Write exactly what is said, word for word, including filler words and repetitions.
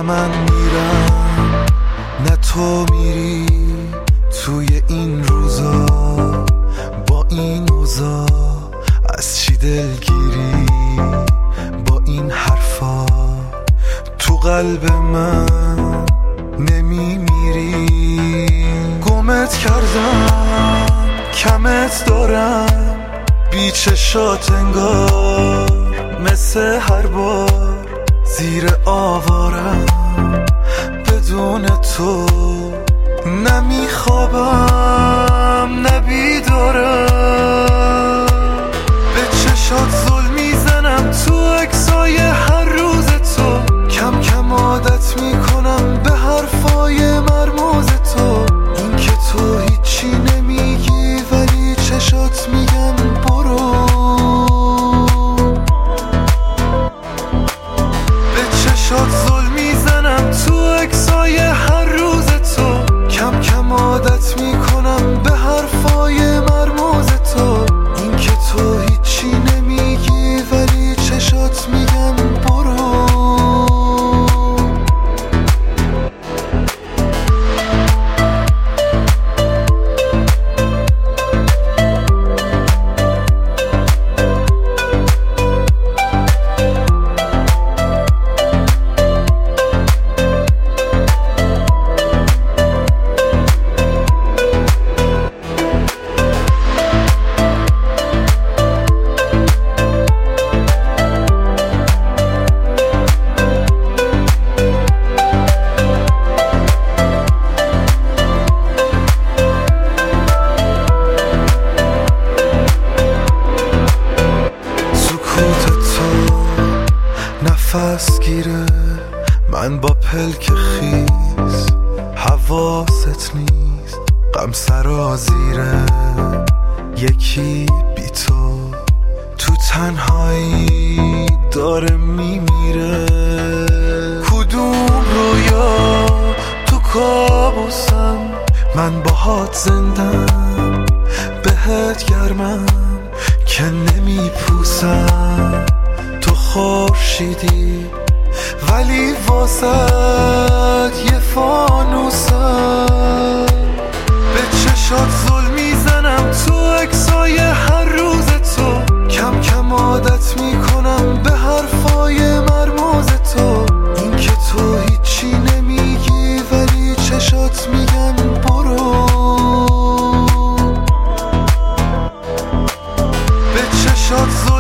من میرم نه تو میری توی این روزا، با این اوضاع از چی دلگیری، با این حرفا تو قلب من نمیمیری. گمت کردم کمت دارم بی چشات انگار، مثل هر بار زیر آوارم بدون تو، نمیخوابم نبیدارم، به چشات ظلم میزنم تو عکسای هر روز تو، کم کم عادت میکنم به حرفای مرموز تو، این که تو هیچی نمیگی ولی چشات میگن برو، به چشات ظلم میزنم تو عکسای هر روز تو، کم کم عادت میکنم به حرفای مرموز تو، این که تو هیچی نمیگی ولی چشات میگن برو. نفس گیره من با پلک خیز، حواست نیست غم سرازیره، یکی بی تو تو تنهایی داره میمیره. کدوم رویا تو کابوسم من باهات زندم، بهت گرمم که نمیپوسم، خورشیدی ولی واسد یه فانوسم، به چشات ظلم میزنم تو عکسای هر روز تو، کم کم عادت میکنم به حرفای مرموز تو، این که تو هیچی نمیگی ولی چشات میگن برو، به چشات ظلم